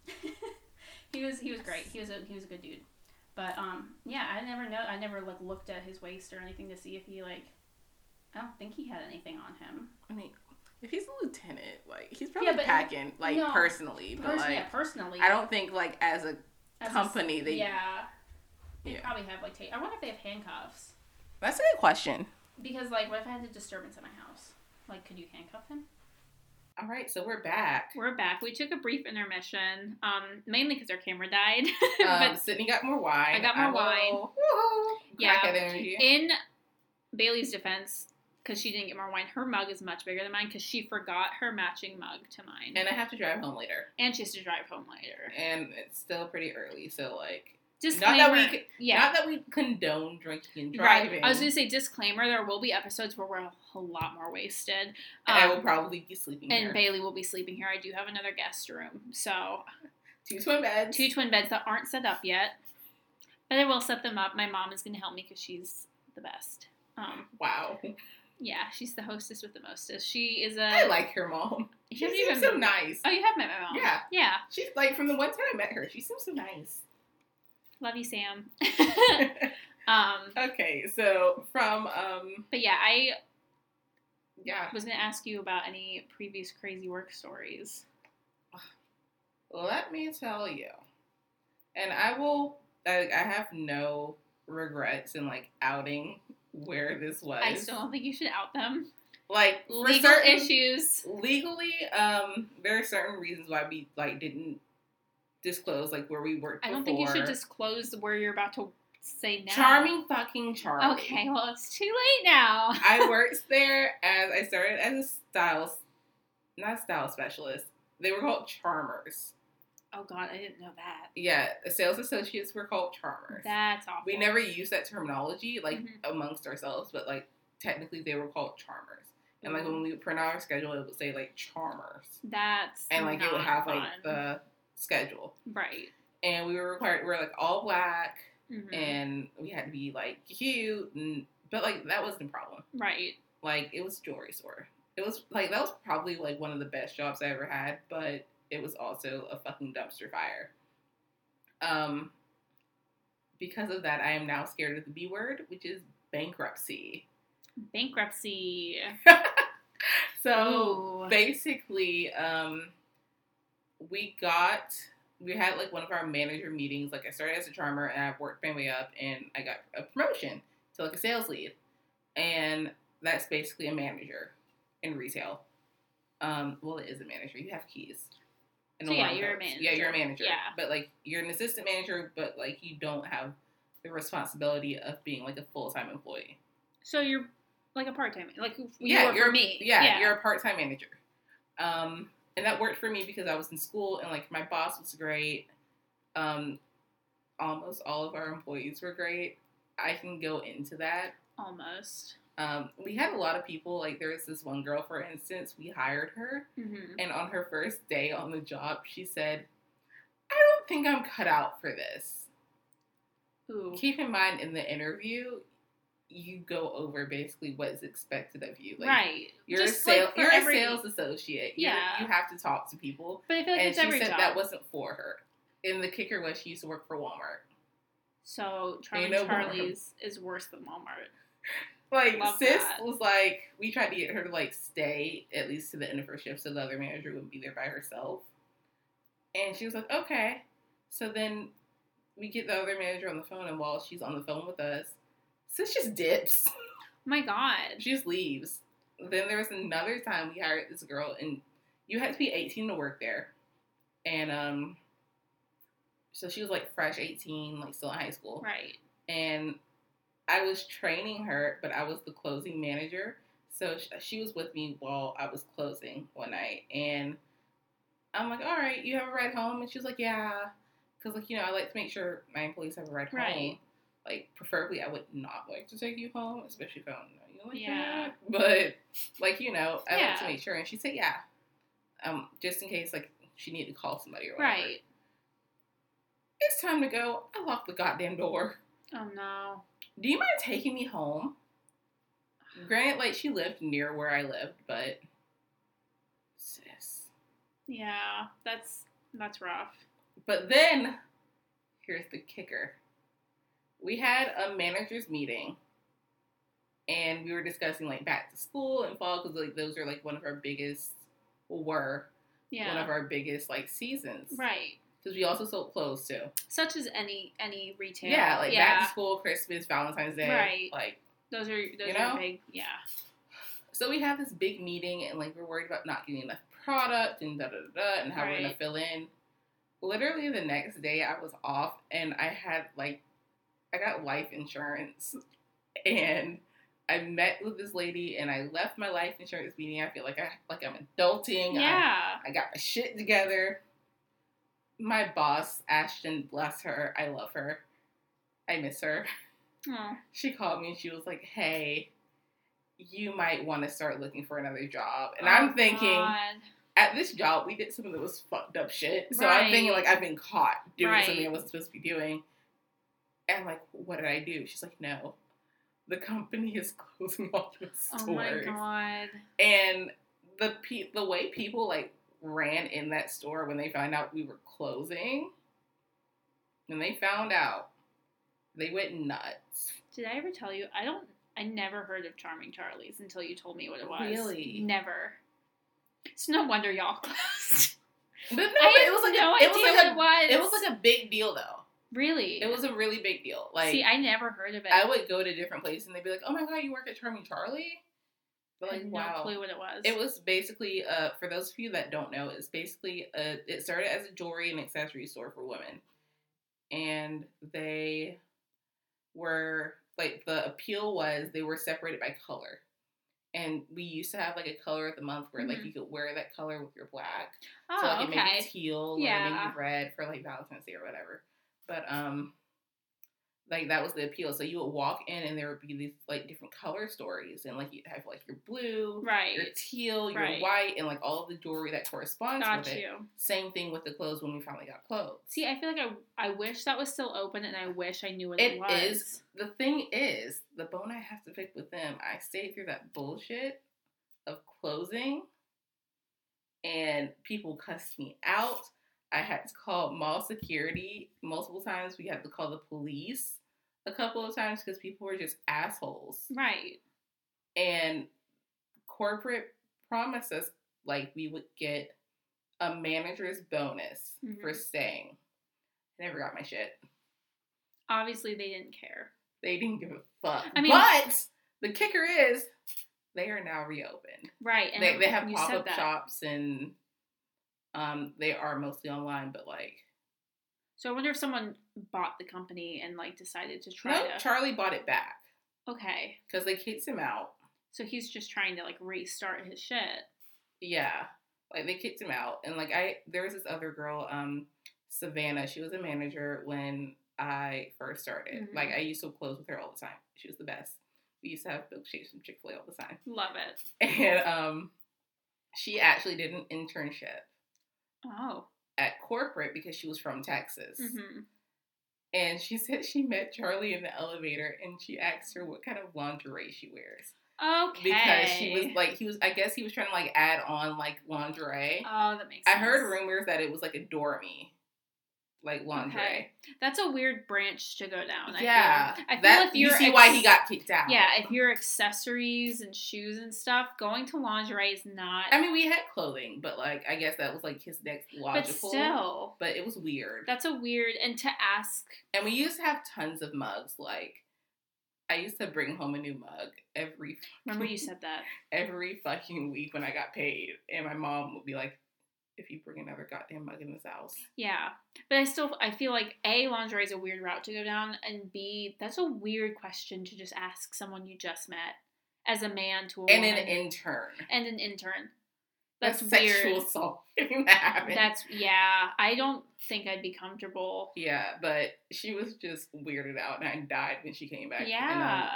he was, he was great. He was a, he was a good dude. But, um, yeah, I never know, I never, like, looked at his waist or anything to see if he, like, I don't think he had anything on him. I mean, if he's a lieutenant, like, he's probably yeah, but, packing, like, no, personally. But, pers- like, yeah, personally. I don't think, like, as a As company, a, they... Yeah. They yeah. probably have, like, ta- I wonder if they have handcuffs. That's a good question. Because, like, what if I had a disturbance at my house? Like, could you handcuff him? All right, so we're back. We're back. We took a brief intermission, um, mainly because our camera died. um, but Sydney got more wine. I got more I wine. will, woo-hoo, Yeah. crackhead energy. In Bailey's defense, because she didn't get more wine, her mug is much bigger than mine because she forgot her matching mug to mine. And I have to drive home later. And she has to drive home later. And it's still pretty early, so, like... Disclaimer. Not that we, yeah. not that we condone drinking and driving. Right. I was going to say, disclaimer, there will be episodes where we're a whole lot more wasted. And um, I will probably be sleeping and here. And Bailey will be sleeping here. I do have another guest room. So, two twin beds. Two twin beds that aren't set up yet. But I will set them up. My mom is going to help me because she's the best. Um, wow. Yeah, she's the hostess with the mostest. She is a... I like her mom. She seems even, so nice. Oh, you have met my mom? Yeah. Yeah. She's, like, from the one time I met her, she seems so nice. Love you, Sam. um, okay, so from, um... But yeah, I yeah. was going to ask you about any previous crazy work stories. Let me tell you. And I will, I, I have no regrets in, like, outing where this was. I still don't think you should out them. Like, legal certain, issues. Legally, um, there are certain reasons why we, like, didn't disclose, like, where we worked before. I don't think you should disclose where you're about to say now. Charming fucking Charlie. Okay, well, it's too late now. I worked there as, I started as a style, not style specialist. They were called charmers. Oh, God, I didn't know that. Yeah, sales associates were called charmers. That's awful. We never used that terminology, like, mm-hmm. amongst ourselves, but, like, technically they were called charmers. And, like, when we would print out our schedule, it would say, like, charmers. That's And, like, not it would have, fun. like, the schedule. Right. And we were required, we were, like, all black, mm-hmm. and we had to be, like, cute, and but, like, that wasn't a problem. Right. Like, it was a jewelry store. It was, like, that was probably, like, one of the best jobs I ever had, but it was also a fucking dumpster fire. Um, because of that, I am now scared of the B word, which is bankruptcy. Bankruptcy. So, Ooh. basically, um, we got, we had, like, one of our manager meetings. Like, I started as a charmer, and I worked my way up, and I got a promotion to, like, a sales lead. And that's basically a manager in retail. Um, well, it is a manager. You have keys. So, yeah, you're a manager. Yeah, you're a manager. Yeah. But, like, you're an assistant manager, but, like, you don't have the responsibility of being like a full-time employee. So you're like a part-time, like you yeah, were you're for me. Yeah, yeah, you're a part-time manager. Um, and that worked for me because I was in school and like my boss was great. Um, almost all of our employees were great. I can go into that. Almost. Um, we had a lot of people, like there was this one girl, for instance, we hired her, mm-hmm. and on her first day on the job, she said, I don't think I'm cut out for this. Ooh. Keep in mind, in the interview, you go over basically what is expected of you. Like, right. You're, Just a, sale, like you're every... a sales associate. You're, yeah. You have to talk to people. But I feel like and it's she every said job. that wasn't for her. And the kicker was she used to work for Walmart. So Charming you know Charlie's Walmart. Is worse than Walmart. Like, Love sis that. was like, we tried to get her to, like, stay at least to the end of her shift so the other manager wouldn't be there by herself. And she was like, okay. So then we get the other manager on the phone, and while she's on the phone with us, sis just dips. Oh my God. She just leaves. Then there was another time we hired this girl, and you had to be eighteen to work there. And, um, so she was, like, fresh eighteen, like, still in high school. Right. And I was training her, but I was the closing manager. So she was with me while I was closing one night. And I'm like, all right, you have a ride home? And she was like, yeah. Because, like, you know, I like to make sure my employees have a ride right. home. Like, preferably, I would not like to take you home, especially if I don't know you like yeah. that. But, like, you know, I yeah. like to make sure. And she said, yeah. Um, just in case, like, she needed to call somebody or whatever. Right. It's time to go. I locked the goddamn door. Oh, no. Do you mind taking me home? Granted, like, she lived near where I lived, but sis. Yeah, that's that's rough. But then, here's the kicker. We had a manager's meeting, and we were discussing, like, back to school and fall, because, like, those are, like, one of our biggest, were yeah. one of our biggest, like, seasons. Right. Because we also sold clothes, too. Such as any any retail. Yeah, like, yeah. back to school, Christmas, Valentine's Day. Right. Like, those are, those you are know? big, yeah. So we have this big meeting, and, like, we're worried about not getting enough product, and da-da-da-da, and how right. we're going to fill in. Literally the next day, I was off, and I had, like, I got life insurance, and I met with this lady, and I left my life insurance meeting. I feel like I like I'm adulting. Yeah. I, I got my shit together. My boss, Ashton, bless her. I love her. I miss her. Aww. She called me, and she was like, hey, you might want to start looking for another job. And oh, I'm thinking, God. At this job, we did something that was fucked up shit. So right. I'm thinking, like, I've been caught doing right. something I wasn't supposed to be doing. And I'm like, what did I do? She's like, no. The company is closing all the stores. Oh, my God. And the pe- the way people, like, ran in that store when they found out we were closing, when they found out, they went nuts. Did I ever tell you? I don't, I never heard of Charming Charlie's until you told me what it was. Really? Never. It's no wonder y'all closed. But no, but it was like no a, idea it was like what a, it was. It was like a big deal, though. Really? It was a really big deal. Like, see, I never heard of it. I would go to different places and they'd be like, "Oh my God, you work at Charming Charlie?" But I like, had wow, no clue what it was. it was basically, uh, for those of you that don't know, it's basically a, it started as a jewelry and accessory store for women, and they were like, the appeal was they were separated by color. And we used to have, like, a color of the month where, mm-hmm. like, you could wear that color with your black. Oh, so, like, it okay. may be teal yeah. or maybe red for, like, Valentine's Day or whatever. But, um, like, that was the appeal. So, you would walk in and there would be these, like, different color stories. And, like, you'd have, like, your blue, right. your teal, your right. white, and, like, all of the jewelry that corresponds got with it. you. Same thing with the clothes when we finally got clothes. See, I feel like I, I wish that was still open, and I wish I knew what it, it was. It is. The thing is, the bone I have to pick with them, I stayed through that bullshit of closing, and people cussed me out. I had to call mall security multiple times. We had to call the police a couple of times because people were just assholes. Right. And corporate promised us, like, we would get a manager's bonus mm-hmm. for staying. I never got my shit. Obviously, they didn't care. They didn't give a fuck. I mean, but the kicker is, they are now reopened. Right. And they, they have you pop-up shops, and um, they are mostly online, but, like... So I wonder if someone bought the company and, like, decided to try No, to... Charlie bought it back. Okay. Because they kicked him out. So he's just trying to, like, restart his shit. Yeah. Like, they kicked him out. And, like, I... There was this other girl, um, Savannah. She was a manager when I first started. Mm-hmm. Like, I used to close with her all the time. She was the best. We used to have milkshakes from Chick-fil-A all the time. Love it. And, um, she actually did an internship. Oh. At corporate because she was from Texas. Mm-hmm. And she said she met Charlie in the elevator and she asked her what kind of lingerie she wears. Okay. Because she was like, he was, I guess he was trying to like add on like lingerie. Oh, that makes I sense. I heard rumors that it was like Adore Me. Like lingerie. Okay. That's a weird branch to go down. I yeah. Feel. I feel that, if you're you see ex- why he got kicked out. Yeah, if you're accessories and shoes and stuff, going to lingerie is not... I mean, we had clothing, but like, I guess that was like his next logical. But still. But it was weird. That's a weird, and to ask... And we used to have tons of mugs, like, I used to bring home a new mug every... Remember you said that. Every fucking week when I got paid, and my mom would be like, if you bring another goddamn mug in this house. Yeah. But I still, I feel like, A, lingerie is a weird route to go down, and B, that's a weird question to just ask someone you just met as a man to a and woman. And an intern. And an intern. That's, That's weird. Sexual assault. that happened. That's, yeah. I don't think I'd be comfortable. Yeah, but she was just weirded out, and I died when she came back. Yeah. And, um,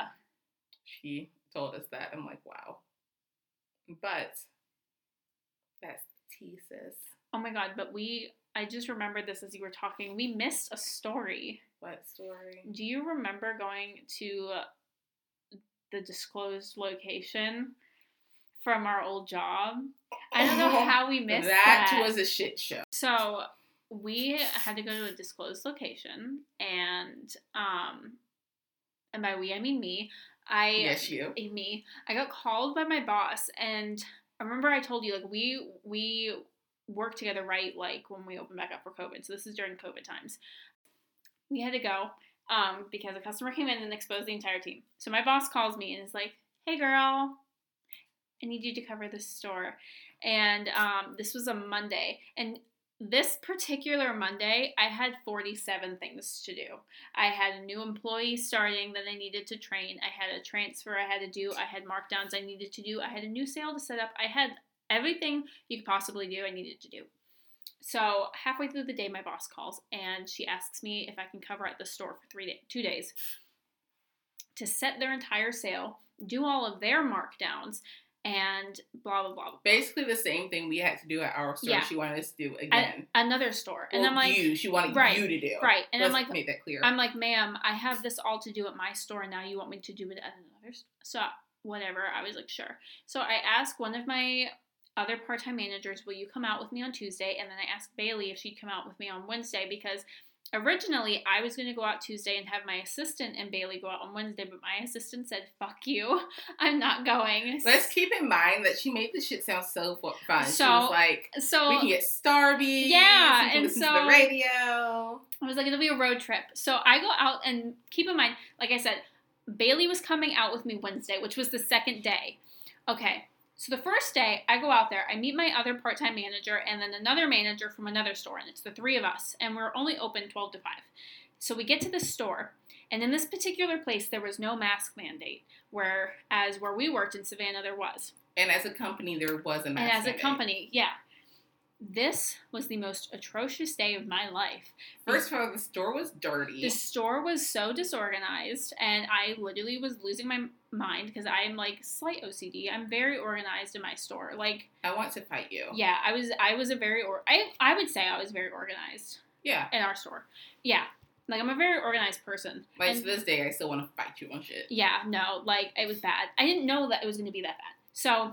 she told us that. I'm like, wow. But, that's tea, sis. Oh my god, but we, I just remembered this as you were talking. We missed a story. What story? Do you remember going to the disclosed location from our old job? I don't know how we missed that. That was a shit show. So, we had to go to a disclosed location, and, um, and by we, I mean me. I, yes, you. Me. I got called by my boss, and I remember I told you, like, we, we worked together, right, like, when we opened back up for COVID. So this is during COVID times. We had to go, um, because a customer came in and exposed the entire team. So my boss calls me and is like, hey, girl, I need you to cover this store. And um, this was a Monday. And this particular Monday, I had forty-seven things to do. I had a new employee starting that I needed to train. I had a transfer I had to do. I had markdowns I needed to do. I had a new sale to set up. I had everything you could possibly do I needed to do. So halfway through the day, my boss calls, and she asks me if I can cover at the store for three day, two days to set their entire sale, do all of their markdowns, and blah, blah, blah, blah. Basically the same thing we had to do at our store. Yeah. She wanted us to do again. At another store. And well, I'm like... you. She wanted right, you to do. Right. And Let's I'm like... make that clear. I'm like, ma'am, I have this all to do at my store, and now you want me to do it at another store? So, whatever. I was like, sure. So, I asked one of my other part-time managers, will you come out with me on Tuesday? And then I asked Bailey if she'd come out with me on Wednesday, because... originally, I was going to go out Tuesday and have my assistant and Bailey go out on Wednesday, but my assistant said, fuck you, I'm not going. Let's keep in mind that she made this shit sound so fun. So, she was like, so, we can get Starbucks. Yeah, we can and listen so, to the radio. I was like, it'll be a road trip. So I go out, and keep in mind, like I said, Bailey was coming out with me Wednesday, which was the second day. Okay. So the first day, I go out there, I meet my other part-time manager, and then another manager from another store, and it's the three of us, and we're only open twelve to five. So we get to the store, and in this particular place, there was no mask mandate, whereas where we worked in Savannah, there was. And as a company, there was a mask mandate. And as mandate. a company, yeah. This was the most atrocious day of my life. First of all, the store was dirty. The store was so disorganized, and I literally was losing my mind because I'm like slight O C D. I'm very organized in my store. Like, I want to fight you. Yeah, I was. I was a very or I. I would say I was very organized. Yeah. In our store. Yeah. Like, I'm a very organized person. Like, and, to this day, I still want to fight you on shit. Yeah. No. Like, it was bad. I didn't know that it was going to be that bad. So,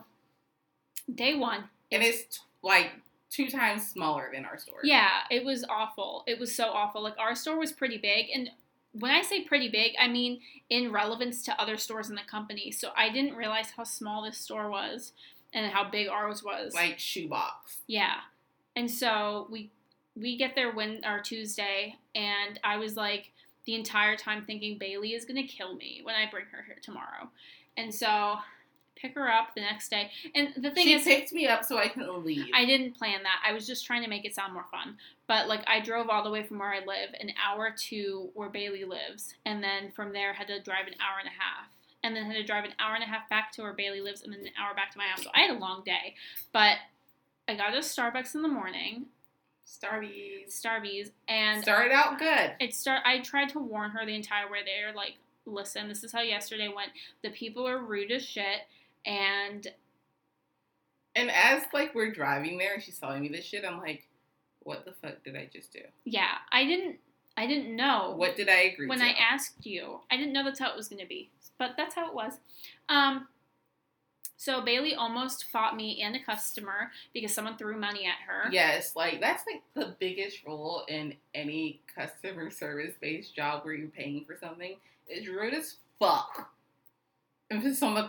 day one. And it's t- like. Two times smaller than our store. Yeah, it was awful. It was so awful. Like, our store was pretty big. And when I say pretty big, I mean in relevance to other stores in the company. So I didn't realize how small this store was and how big ours was. Like shoebox. Yeah. And so we we get there when our Tuesday, and I was like the entire time thinking Bailey is going to kill me when I bring her here tomorrow. And so pick her up the next day. And the thing she is, picked me up so I couldn't leave. I didn't plan that. I was just trying to make it sound more fun. But, like, I drove all the way from where I live, an hour to where Bailey lives. And then from there, had to drive an hour and a half. And then had to drive an hour and a half back to where Bailey lives, and then an hour back to my house. So I had a long day. But I got to Starbucks in the morning. Starbies. Starbies. And started out good. It start. I tried to warn her the entire way there, like, listen, this is how yesterday went. The people are rude as shit, and... And as, like, we're driving there, and she's telling me this shit, I'm like, what the fuck did I just do? Yeah, I didn't, I didn't know. What did I agree when to? When I asked you, I didn't know that's how it was going to be, but that's how it was. Um, so Bailey almost fought me and a customer because someone threw money at her. Yes, like, that's, like, the biggest rule in any customer service-based job where you're paying for something. It's rude as fuck. And for someone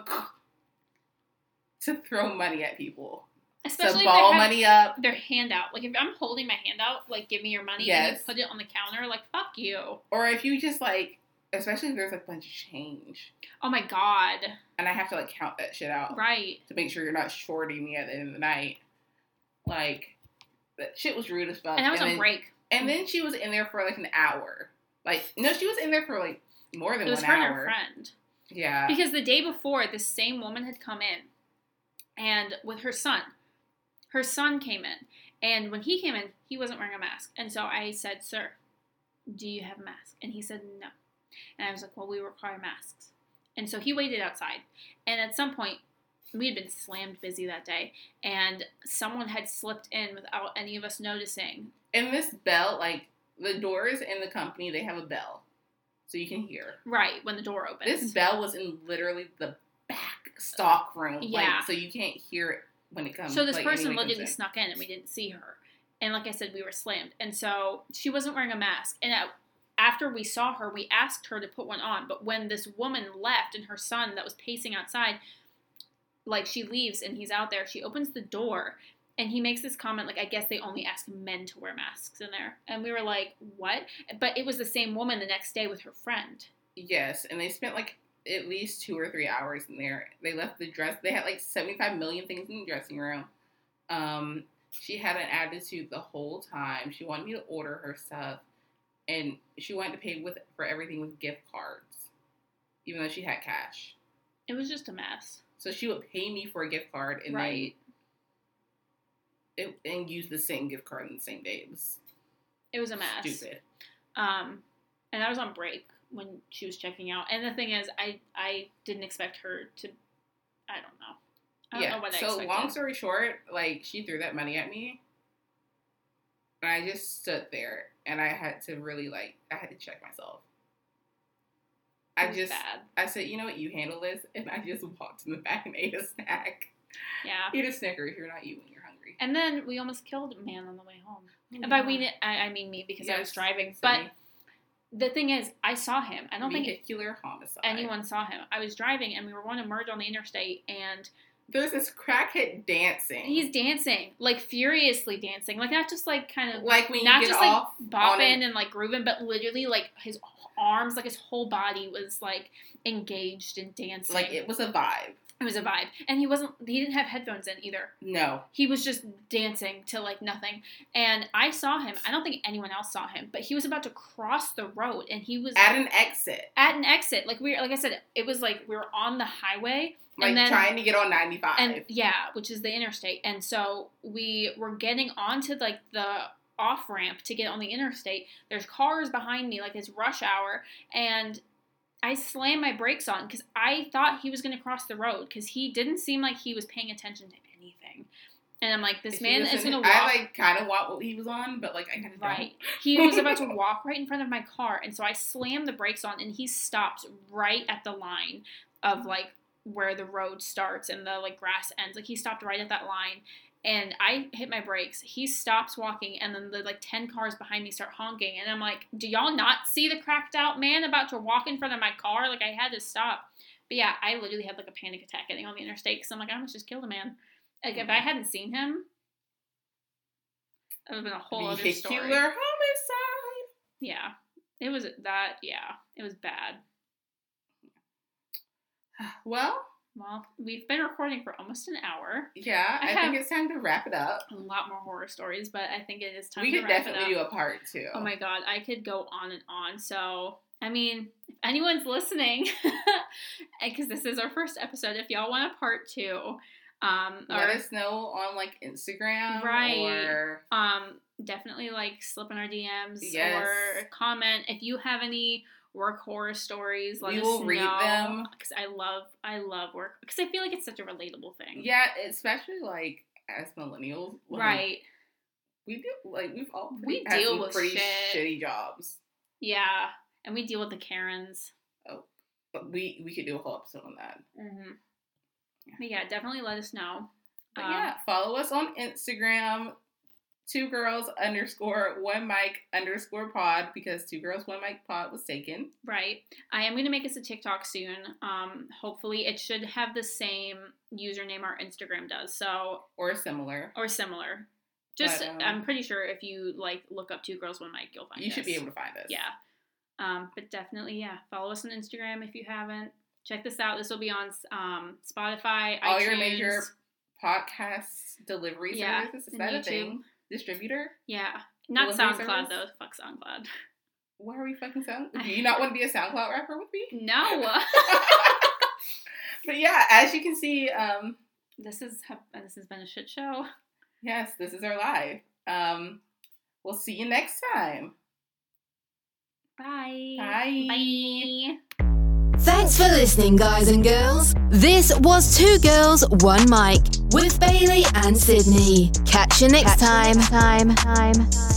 to throw money at people. Especially to ball if they have money up. Their hand out. Like, if I'm holding my hand out, like, give me your money, yes. and you put it on the counter, like, fuck you. Or if you just, like, especially if there's, like, a bunch of change. Oh, my God. And I have to, like, count that shit out. Right. To make sure you're not shorting me at the end of the night. Like, that shit was rude as fuck. And I was and on then, break. And then she was in there for, like, an hour. Like, no, she was in there for, like, more than it was one her hour. and her friend. Yeah. Because the day before, this same woman had come in, and with her son. Her son came in, and when he came in, he wasn't wearing a mask. And so I said, sir, do you have a mask? And he said, no. And I was like, well, we require masks. And so he waited outside. And at some point, we had been slammed busy that day, and someone had slipped in without any of us noticing. And this bell, like, the doors in the company, they have a bell. So you can hear. Right, when the door opens. This bell was in literally the back stock room. Yeah. Like, so you can't hear it when it comes. So this like, person anyway literally snuck in, and we didn't see her. And like I said, we were slammed. And so she wasn't wearing a mask. And at, after we saw her, we asked her to put one on. But when this woman left and her son that was pacing outside, like, she leaves and he's out there, she opens the door. And he makes this comment, like, I guess they only ask men to wear masks in there. And we were like, what? But it was the same woman the next day with her friend. Yes, and they spent, like, at least two or three hours in there. They left the dress. They had, like, seventy-five million things in the dressing room. Um, she had an attitude the whole time. She wanted me to order her stuff. And she wanted to pay with for everything with gift cards. Even though she had cash. It was just a mess. So she would pay me for a gift card and right. then... It, and use the same gift card on the same day. It was, it was a mess. Stupid. Um, and I was on break when she was checking out. And the thing is, I I didn't expect her to. I don't know. I don't yeah. know what I so expected. Long story short, like, she threw that money at me, and I just stood there, and I had to really, like, I had to check myself. It I was just bad. I said, you know what, you handle this, and I just walked in the back and ate a snack. Yeah. Eat a Snickers. You're not you when you're hungry. And then we almost killed a man on the way home. Oh, and by yeah. we, I, I mean me because Yes, I was driving. same. But the thing is, I saw him. I don't think Vehicular homicide. anyone saw him. I was driving, and we were going to merge on the interstate, and there's this crackhead dancing. he's dancing, like, furiously dancing, like, not just like kind of like when you not get just off like bopping an... and like grooving, but literally like his arms, like his whole body was like engaged in dancing. Like, it was a vibe. It was a vibe. And he wasn't, he didn't have headphones in either. No. He was just dancing to, like, nothing. And I saw him. I don't think anyone else saw him. But he was about to cross the road. And he was... At an exit. At an exit. Like, we, like I said, it was like we were on the highway. Like, and then, trying to get on ninety-five. And, yeah, which is the interstate. And so we were getting onto, like, the off-ramp to get on the interstate. There's cars behind me, like, it's rush hour. And... I slammed my brakes on because I thought he was going to cross the road because he didn't seem like he was paying attention to anything. And I'm like, this If man was is in- going to walk. I, like, kind of want what he was on, but, like, I kind of Right. He was about to walk right in front of my car. And so I slammed the brakes on, and he stopped right at the line of, like, where the road starts and the, like, grass ends. Like, he stopped right at that line. And I hit my brakes. He stops walking, and then the, like, ten cars behind me start honking. And I'm like, do y'all not see the cracked out man about to walk in front of my car? Like, I had to stop. But, yeah, I literally had, like, a panic attack getting on the interstate because I'm like, I almost just killed a man. Like, if I hadn't seen him, that would have been a whole other story. Vehicular homicide. Yeah. It was that, yeah. It was bad. Well, Well, we've been recording for almost an hour. Yeah, I, I think it's time to wrap it up. A lot more horror stories, but I think it is time we to wrap wrap it up. We could definitely do a part two. Oh my god, I could go on and on. So, I mean, if anyone's listening, because this is our first episode, if y'all want a part two, um, let or, us know on like Instagram, right? Or um, definitely like slip in our D Ms yes. or comment if you have any work horror stories. Let we us will know, read them because I love, I love work because I feel like it's such a relatable thing. Yeah, especially like as millennials, like, right? We do like we've all we had deal some with pretty shit. shitty jobs. Yeah, and we deal with the Karens. Oh, but we we could do a whole episode on that. Mm-hmm. But yeah, definitely let us know. But um, yeah, follow us on Instagram, two girls underscore one mic underscore pod, because two girls one mic pod was taken. Right. I am going to make us a TikTok soon. Um, hopefully it should have the same username our Instagram does. So or similar. Or similar. Just but, um, I'm pretty sure if you like look up two girls one mic, you'll find us. You should be able to find us. Yeah. Um, but definitely, yeah, follow us on Instagram if you haven't. Check this out. This will be on um, Spotify, all iTunes. your major podcast delivery yeah, services. Is that YouTube. a thing? Distributor? Yeah. Not delivery SoundCloud, service? though. Fuck SoundCloud. Why are we fucking Sound? Do you not want to be a SoundCloud rapper with me? No. But yeah, as you can see, um, this is this has been a shit show. Yes, this is our live. Um, we'll see you next time. Bye. Bye. Bye. Thanks for listening, guys and girls. This was Two Girls, One Mic with Bailey and Sydney. Catch you next Catch time. You next time. time.